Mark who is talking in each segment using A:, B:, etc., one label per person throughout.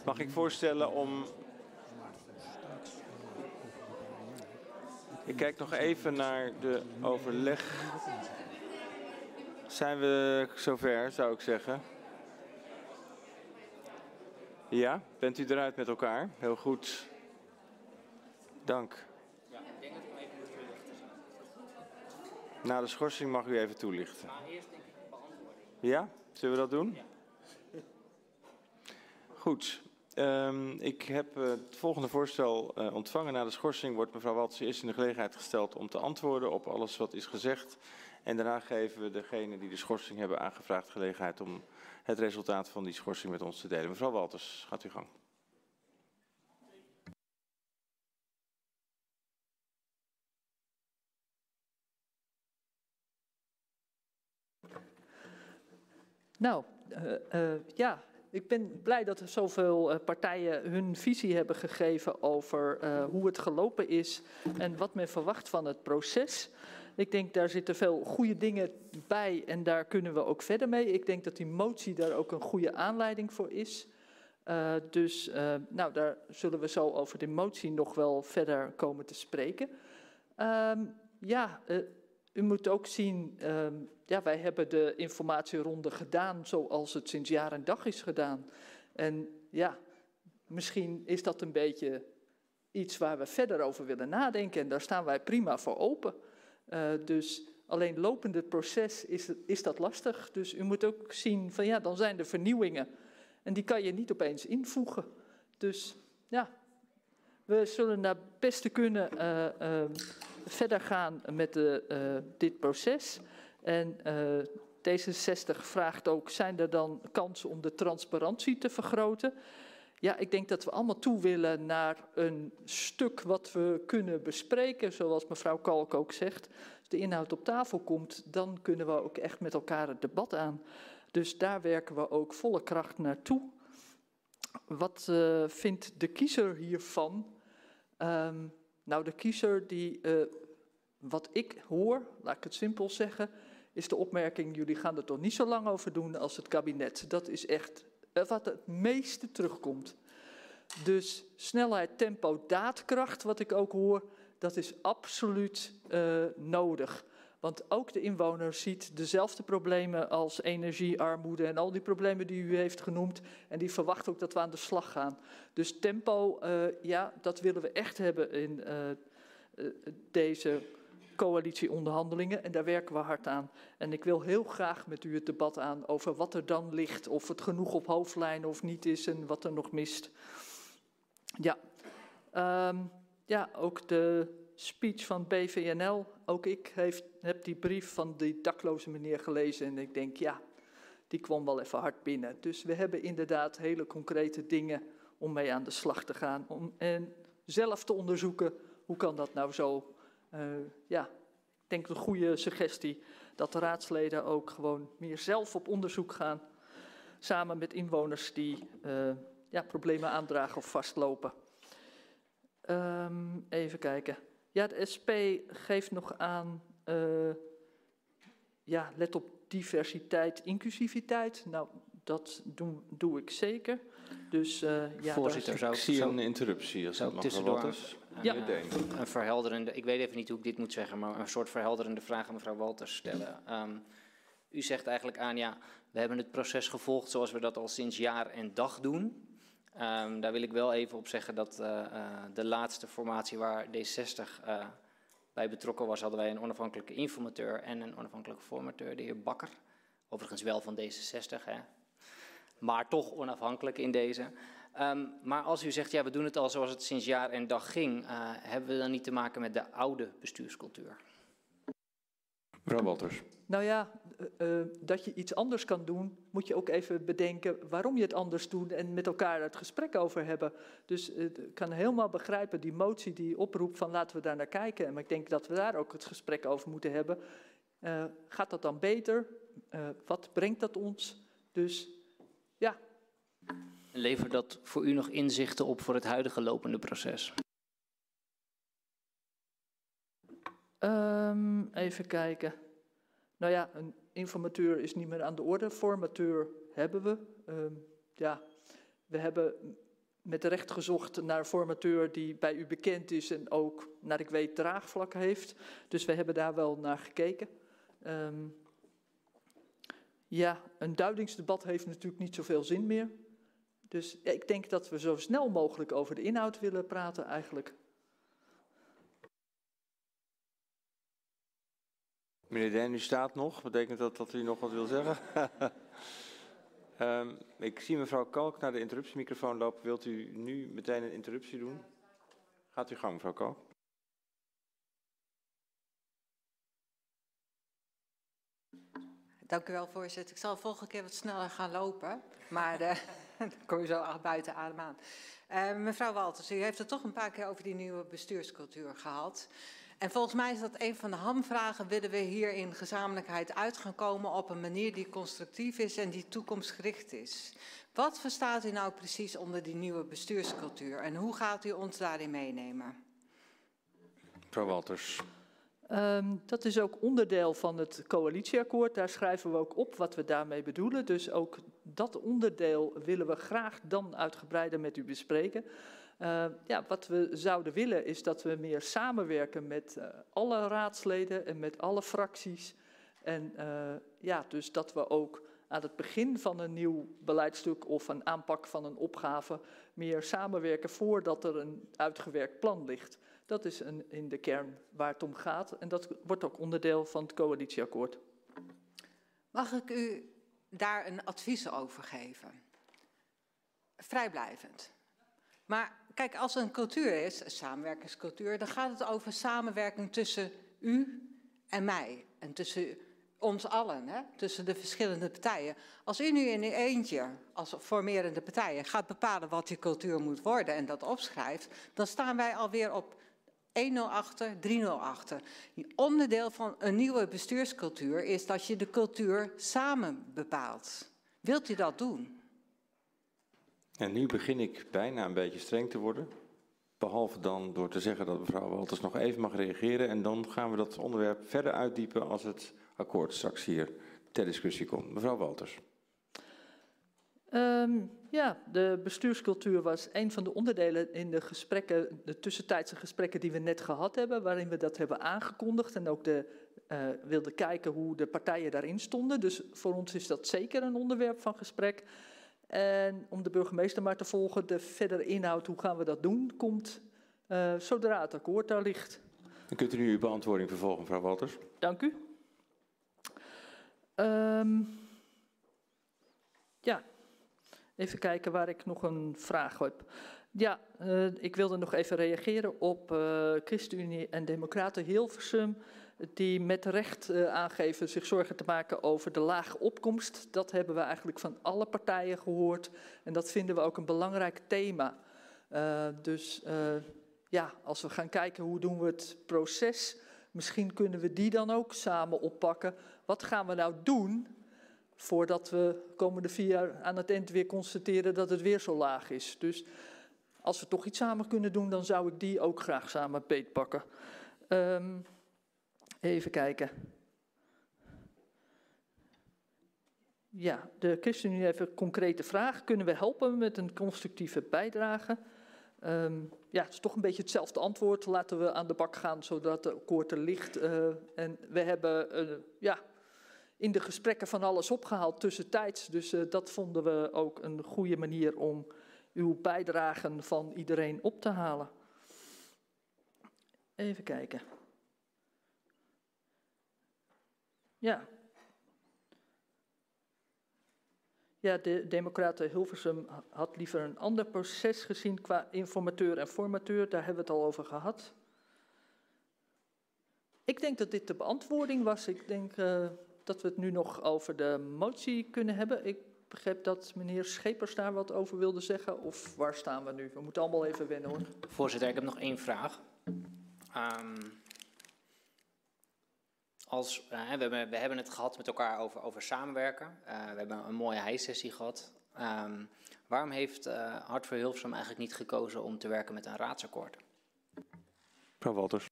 A: Mag ik voorstellen om... Ik kijk nog even naar de overleg. Zijn we zover, zou ik zeggen? Ja, bent u eruit met elkaar? Heel goed. Dank.
B: Ja, ik denk dat ik hem even moet toelichten.
A: Na de schorsing mag u even toelichten.
B: Maar eerst denk ik beantwoording.
A: Ja, zullen we dat doen?
B: Ja.
A: Goed. Ik heb het volgende voorstel ontvangen. Na de schorsing wordt mevrouw Walters eerst in de gelegenheid gesteld om te antwoorden op alles wat is gezegd. En daarna geven we degenen die de schorsing hebben aangevraagd gelegenheid om het resultaat van die schorsing met ons te delen. Mevrouw Walters, gaat uw gang.
C: Nou, ja, ik ben blij dat er zoveel partijen hun visie hebben gegeven over hoe het gelopen is en wat men verwacht van het proces. Ik denk daar zitten veel goede dingen bij en daar kunnen we ook verder mee. Ik denk dat die motie daar ook een goede aanleiding voor is. Nou, daar zullen we zo over de motie nog wel verder komen te spreken. U moet ook zien, wij hebben de informatieronde gedaan zoals het sinds jaar en dag is gedaan. En ja, misschien is dat een beetje iets waar we verder over willen nadenken en daar staan wij prima voor open. Dus alleen lopend het proces is dat lastig. Dus u moet ook zien van ja, dan zijn er vernieuwingen en die kan je niet opeens invoegen. Dus ja, we zullen naar het beste kunnen verder gaan met dit proces. En D66 vraagt ook, zijn er dan kansen om de transparantie te vergroten? Ja, ik denk dat we allemaal toe willen naar een stuk wat we kunnen bespreken, zoals mevrouw Kalk ook zegt. Als de inhoud op tafel komt, dan kunnen we ook echt met elkaar het debat aan. Dus daar werken we ook volle kracht naartoe. Wat vindt de kiezer hiervan? Nou, de kiezer die, wat ik hoor, laat ik het simpel zeggen, is de opmerking, jullie gaan er toch niet zo lang over doen als het kabinet. Dat is echt wat het meeste terugkomt. Dus snelheid, tempo, daadkracht, wat ik ook hoor, dat is absoluut nodig. Want ook de inwoner ziet dezelfde problemen als energiearmoede en al die problemen die u heeft genoemd. En die verwacht ook dat we aan de slag gaan. Dus tempo, ja, dat willen we echt hebben in deze coalitieonderhandelingen. En daar werken we hard aan. En ik wil heel graag met u het debat aan over wat er dan ligt. Of het genoeg op hoofdlijnen of niet is en wat er nog mist. Ja, ook de speech van BVNL, ook ik heb die brief van die dakloze meneer gelezen en ik denk, ja, die kwam wel even hard binnen. Dus we hebben inderdaad hele concrete dingen om mee aan de slag te gaan. En zelf te onderzoeken, hoe kan dat nou zo? Ik denk een goede suggestie dat de raadsleden ook gewoon meer zelf op onderzoek gaan. Samen met inwoners die problemen aandragen of vastlopen. Even kijken. Ja, de SP geeft nog aan, let op diversiteit, inclusiviteit. Nou, dat doe ik zeker. Dus,
B: Voorzitter,
A: ik zie een interruptie. Als
B: zou
A: het
B: tussendoor
A: nog is.
B: een verhelderende, ik weet even niet hoe ik dit moet zeggen, maar een soort verhelderende vraag aan mevrouw Walters stellen. U zegt eigenlijk aan, ja, we hebben het proces gevolgd zoals we dat al sinds jaar en dag doen. Daar wil ik wel even op zeggen dat de laatste formatie waar D60 bij betrokken was, hadden wij een onafhankelijke informateur en een onafhankelijke formateur, de heer Bakker. Overigens wel van D66, hè? Maar toch onafhankelijk in deze. Maar als u zegt, ja, we doen het al zoals het sinds jaar en dag ging, hebben we dan niet te maken met de oude bestuurscultuur?
A: Mevrouw Walters.
C: Nou ja, dat je iets anders kan doen, moet je ook even bedenken waarom je het anders doet en met elkaar het gesprek over hebben. Dus ik kan helemaal begrijpen die motie die oproept van laten we daar naar kijken. Maar ik denk dat we daar ook het gesprek over moeten hebben. Gaat dat dan beter? Wat brengt dat ons? Dus ja.
B: Levert dat voor u nog inzichten op voor het huidige lopende proces?
C: Even kijken. Nou ja, een informateur is niet meer aan de orde. Formateur hebben we. We hebben met recht gezocht naar een formateur die bij u bekend is en ook, naar ik weet, draagvlak heeft. Dus we hebben daar wel naar gekeken. Ja, een duidingsdebat heeft natuurlijk niet zoveel zin meer. Dus ja, ik denk dat we zo snel mogelijk over de inhoud willen praten eigenlijk.
A: Meneer Den, u staat nog. Betekent dat dat u nog wat wil zeggen? Ik zie mevrouw Kalk naar de interruptiemicrofoon lopen. Wilt u nu meteen een interruptie doen? Gaat u gang, mevrouw Kalk.
D: Dank u wel, voorzitter. Ik zal de volgende keer wat sneller gaan lopen, maar dan kom je zo buiten adem aan. Mevrouw Walters, u heeft het toch een paar keer over die nieuwe bestuurscultuur gehad. En volgens mij is dat een van de hamvragen. Willen we hier in gezamenlijkheid uit gaan komen op een manier die constructief is en die toekomstgericht is? Wat verstaat u nou precies onder die nieuwe bestuurscultuur en hoe gaat u ons daarin meenemen?
A: Mevrouw Walters.
C: Dat is ook onderdeel van het coalitieakkoord. Daar schrijven we ook op wat we daarmee bedoelen. Dus ook dat onderdeel willen we graag dan uitgebreider met u bespreken. Ja, wat we zouden willen is dat we meer samenwerken met alle raadsleden en met alle fracties. En ja, dus dat we ook aan het begin van een nieuw beleidstuk of een aanpak van een opgave meer samenwerken voordat er een uitgewerkt plan ligt. Dat is in de kern waar het om gaat en dat wordt ook onderdeel van het coalitieakkoord.
D: Mag ik u daar een advies over geven? Vrijblijvend. Maar kijk, als er een cultuur is, een samenwerkingscultuur, dan gaat het over samenwerking tussen u en mij. En tussen ons allen, hè? Tussen de verschillende partijen. Als u nu in uw eentje, als formerende partijen, gaat bepalen wat die cultuur moet worden en dat opschrijft, dan staan wij alweer op 1-0 achter, 3-0 achter. Onderdeel van een nieuwe bestuurscultuur is dat je de cultuur samen bepaalt. Wilt u dat doen?
A: En nu begin ik bijna een beetje streng te worden. Behalve dan door te zeggen dat mevrouw Walters nog even mag reageren. En dan gaan we dat onderwerp verder uitdiepen als het akkoord straks hier ter discussie komt. Mevrouw Walters.
C: Ja, de bestuurscultuur was een van de onderdelen in de gesprekken, de tussentijdse gesprekken die we net gehad hebben, waarin we dat hebben aangekondigd en ook wilden kijken hoe de partijen daarin stonden. Dus voor ons is dat zeker een onderwerp van gesprek. En om de burgemeester maar te volgen, de verdere inhoud, hoe gaan we dat doen, komt zodra het akkoord daar ligt.
A: Dan kunt u nu uw beantwoording vervolgen, mevrouw Walters.
C: Dank u. Ja, even kijken waar ik nog een vraag heb. Ja, ik wilde nog even reageren op ChristenUnie en Democraten Hilversum, die met recht aangeven zich zorgen te maken over de lage opkomst. Dat hebben we eigenlijk van alle partijen gehoord en dat vinden we ook een belangrijk thema. Dus ja, als we gaan kijken hoe doen we het proces, misschien kunnen we die dan ook samen oppakken. Wat gaan we nou doen voordat we komende 4 jaar aan het eind weer constateren dat het weer zo laag is. Dus als we toch iets samen kunnen doen, dan zou ik die ook graag samen beetpakken. Even kijken. Ja, de ChristenUnie heeft een concrete vraag. Kunnen we helpen met een constructieve bijdrage? Ja, het is toch een beetje hetzelfde antwoord. Laten we aan de bak gaan zodat het akkoord er ligt. En we hebben ja, in de gesprekken van alles opgehaald tussentijds. Dus dat vonden we ook een goede manier om uw bijdragen van iedereen op te halen. Even kijken. Ja. Ja, de Democraten Hilversum had liever een ander proces gezien qua informateur en formateur. Daar hebben we het al over gehad. Ik denk dat dit de beantwoording was. Ik denk dat we het nu nog over de motie kunnen hebben. Ik begreep dat meneer Schepers daar wat over wilde zeggen. Of waar staan we nu? We moeten allemaal even wennen, hoor.
B: Voorzitter, ik heb nog 1 vraag. We hebben het gehad met elkaar over samenwerken. We hebben een mooie hijsessie gehad. Waarom heeft Hart voor Hilversum eigenlijk niet gekozen om te werken met een raadsakkoord?
A: Mevrouw Walters.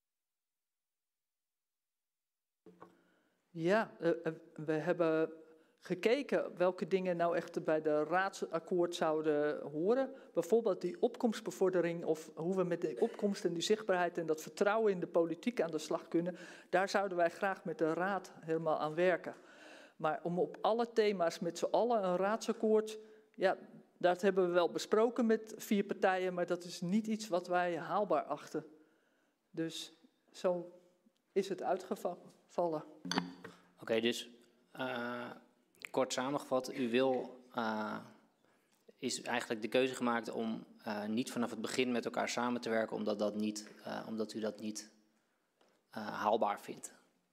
C: Ja, we hebben gekeken welke dingen nou echt bij de raadsakkoord zouden horen. Bijvoorbeeld die opkomstbevordering of hoe we met de opkomst en die zichtbaarheid en dat vertrouwen in de politiek aan de slag kunnen. Daar zouden wij graag met de raad helemaal aan werken. Maar om op alle thema's met z'n allen een raadsakkoord, ja, dat hebben we wel besproken met 4 partijen, maar dat is niet iets wat wij haalbaar achten. Dus zo is het uitgevallen.
B: Oké, dus kort samengevat, u is eigenlijk de keuze gemaakt om niet vanaf het begin met elkaar samen te werken, omdat u dat niet haalbaar vindt.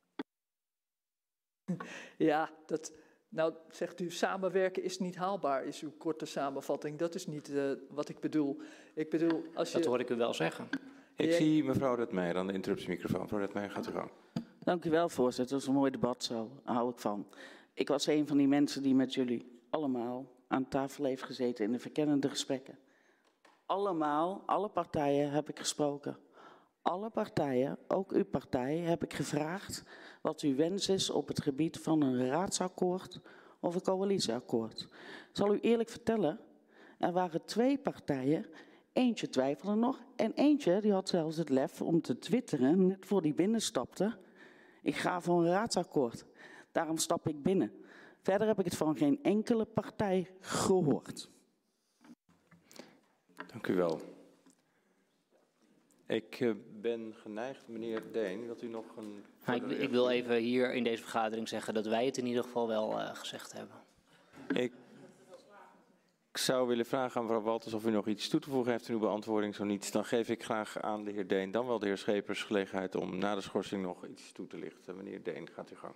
C: Ja, nou zegt u samenwerken is niet haalbaar, is uw korte samenvatting. Dat is niet wat ik bedoel.
B: Dat hoor ik u wel zeggen.
A: Ik zie mevrouw Redmeijer aan de interruptiemicrofoon. Mevrouw Redmeijer, gaat u gang.
E: Dank u wel, voorzitter. Dat is een mooi debat, zo hou ik van. Ik was een van die mensen die met jullie allemaal aan tafel heeft gezeten in de verkennende gesprekken. Allemaal, alle partijen heb ik gesproken. Alle partijen, ook uw partij, heb ik gevraagd wat uw wens is op het gebied van een raadsakkoord of een coalitieakkoord. Ik zal u eerlijk vertellen, er waren 2 partijen, eentje twijfelde nog en eentje die had zelfs het lef om te twitteren, net voor die binnenstapte. Ik ga voor een raadsakkoord, daarom stap ik binnen. Verder heb ik het van geen enkele partij gehoord.
A: Dank u wel. Ik ben geneigd, meneer Deen, wilt u nog een...
B: Ik wil even hier in deze vergadering zeggen dat wij het in ieder geval wel gezegd hebben.
A: Ik zou willen vragen aan mevrouw Walters of u nog iets toe te voegen heeft in uw beantwoording. Zo niet, dan geef ik graag aan de heer Deen, dan wel de heer Schepers, gelegenheid om na de schorsing nog iets toe te lichten. Meneer Deen, gaat u gang.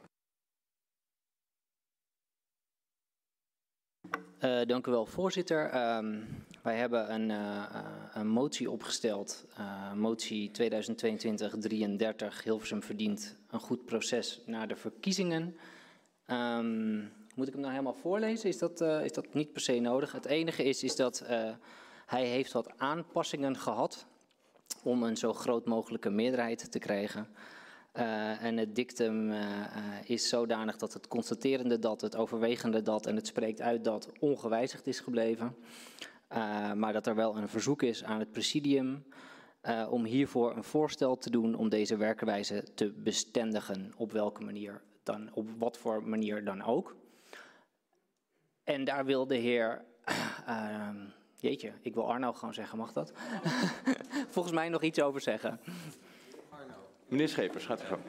B: Dank u wel, voorzitter. Wij hebben een motie opgesteld, motie 2022-33, Hilversum verdient een goed proces na de verkiezingen. Moet ik hem nou helemaal voorlezen? Is dat niet per se nodig? Het enige is dat hij heeft wat aanpassingen gehad om een zo groot mogelijke meerderheid te krijgen. En het dictum is zodanig dat het constaterende dat, het overwegende dat en het spreekt uit dat ongewijzigd is gebleven. Maar dat er wel een verzoek is aan het presidium om hiervoor een voorstel te doen om deze werkwijze te bestendigen, op welke manier dan, op wat voor manier dan ook. En daar wil de heer, jeetje, ik wil Arno gewoon zeggen, mag dat? Volgens mij nog iets over zeggen.
A: Meneer Schepers, gaat u gang.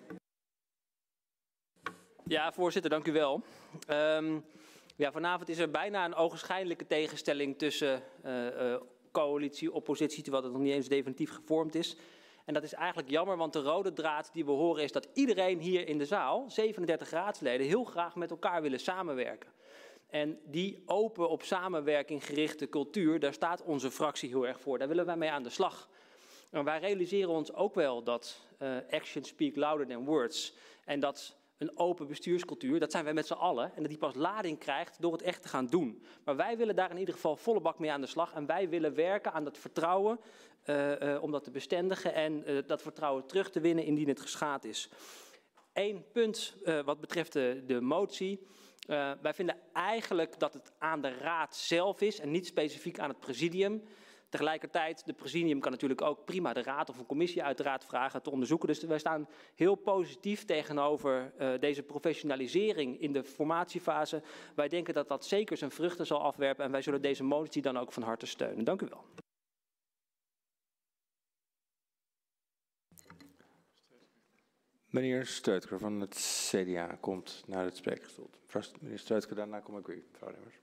F: Ja, voorzitter, dank u wel. Vanavond is er bijna een ogenschijnlijke tegenstelling tussen coalitie, oppositie, terwijl het nog niet eens definitief gevormd is. En dat is eigenlijk jammer, want de rode draad die we horen is dat iedereen hier in de zaal, 37 raadsleden, heel graag met elkaar willen samenwerken. En die open op samenwerking gerichte cultuur, daar staat onze fractie heel erg voor. Daar willen wij mee aan de slag. En wij realiseren ons ook wel dat actions speak louder than words. En dat een open bestuurscultuur, dat zijn wij met z'n allen. En dat die pas lading krijgt door het echt te gaan doen. Maar wij willen daar in ieder geval volle bak mee aan de slag. En wij willen werken aan dat vertrouwen om dat te bestendigen en dat vertrouwen terug te winnen indien het geschaad is. Eén punt wat betreft de motie. Wij vinden eigenlijk dat het aan de raad zelf is en niet specifiek aan het presidium. Tegelijkertijd, de presidium kan natuurlijk ook prima de raad of een commissie uiteraard vragen te onderzoeken. Dus wij staan heel positief tegenover deze professionalisering in de formatiefase. Wij denken dat dat zeker zijn vruchten zal afwerpen en wij zullen deze motie dan ook van harte steunen. Dank u wel.
A: Meneer Steutker van het CDA komt naar het spreekgestoel. Meneer Steutker, daarna kom ik u, mevrouw Lemmers.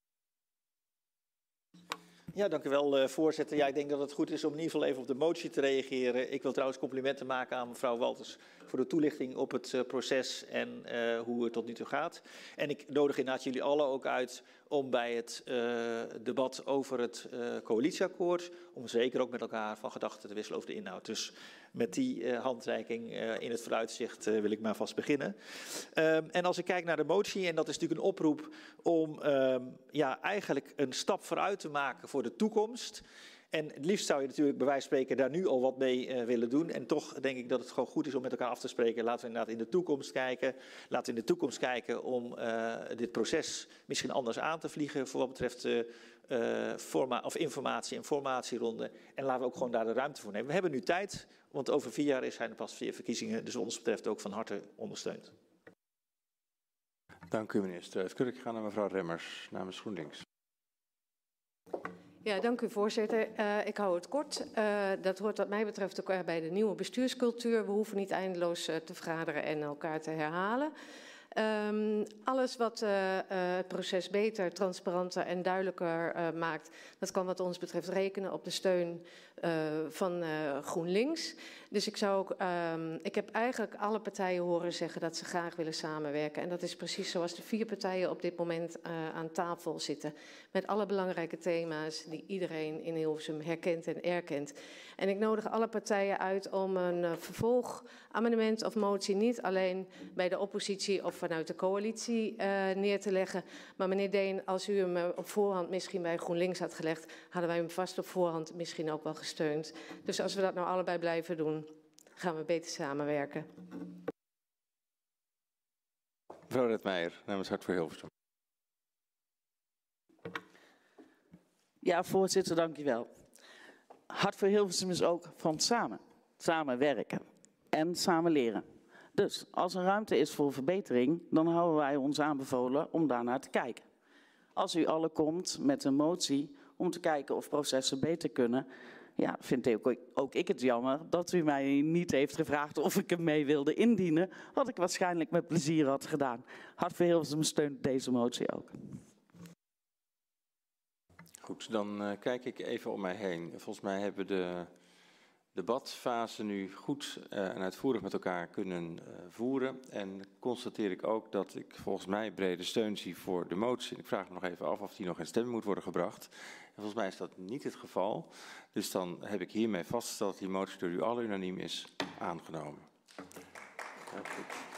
G: Ja, dank u wel, voorzitter. Ja, ik denk dat het goed is om in ieder geval even op de motie te reageren. Ik wil trouwens complimenten maken aan mevrouw Walters voor de toelichting op het proces en hoe het tot nu toe gaat. En ik nodig inderdaad jullie allen ook uit om bij het debat over het coalitieakkoord, om zeker ook met elkaar van gedachten te wisselen over de inhoud. Dus met die handreiking in het vooruitzicht wil ik maar vast beginnen. En als ik kijk naar de motie, en dat is natuurlijk een oproep om eigenlijk een stap vooruit te maken voor de toekomst. En het liefst zou je natuurlijk bij wijze van spreken daar nu al wat mee willen doen. En toch denk ik dat het gewoon goed is om met elkaar af te spreken. Laten we inderdaad in de toekomst kijken. Laten we in de toekomst kijken om dit proces misschien anders aan te vliegen voor wat betreft informatie en formatieronde. En laten we ook gewoon daar de ruimte voor nemen. We hebben nu tijd, want over 4 jaar zijn er pas 4 verkiezingen. Dus wat ons betreft ook van harte ondersteund.
A: Dank u, meneer Struijf. Ik ga naar mevrouw Remmers namens GroenLinks.
H: Ja, dank u, voorzitter. Ik hou het kort. Dat hoort wat mij betreft ook bij de nieuwe bestuurscultuur. We hoeven niet eindeloos te vergaderen en elkaar te herhalen. Alles wat het proces beter, transparanter en duidelijker maakt, dat kan wat ons betreft rekenen op de steun van GroenLinks. Dus ik heb eigenlijk alle partijen horen zeggen dat ze graag willen samenwerken. En dat is precies zoals de 4 partijen op dit moment aan tafel zitten. Met alle belangrijke thema's die iedereen in Hilversum herkent en erkent. En ik nodig alle partijen uit om een vervolgamendement of motie niet alleen bij de oppositie of vanuit de coalitie neer te leggen. Maar meneer Deen, als u hem op voorhand misschien bij GroenLinks had gelegd, hadden wij hem vast op voorhand misschien ook wel gesteund. Dus als we dat nou allebei blijven doen, gaan we beter samenwerken.
A: Mevrouw Redmeijer, namens Hart voor Hilversum.
E: Ja, voorzitter, dank u wel. Hart voor Hilversum is ook van samenwerken en samen leren. Dus als er ruimte is voor verbetering, dan houden wij ons aanbevolen om daarnaar te kijken. Als u allen komt met een motie om te kijken of processen beter kunnen, ja, vind ook ik het jammer dat u mij niet heeft gevraagd of ik hem mee wilde indienen, wat ik waarschijnlijk met plezier had gedaan. Hart voor Hilversum steunt deze motie ook.
A: Goed, dan kijk ik even om mij heen. Volgens mij hebben we de debatfase nu goed en uitvoerig met elkaar kunnen voeren. En constateer ik ook dat ik volgens mij brede steun zie voor de motie. Ik vraag me nog even af of die nog in stemming moet worden gebracht. En volgens mij is dat niet het geval. Dus dan heb ik hiermee vastgesteld dat die motie door u allen unaniem is aangenomen. Ja, goed.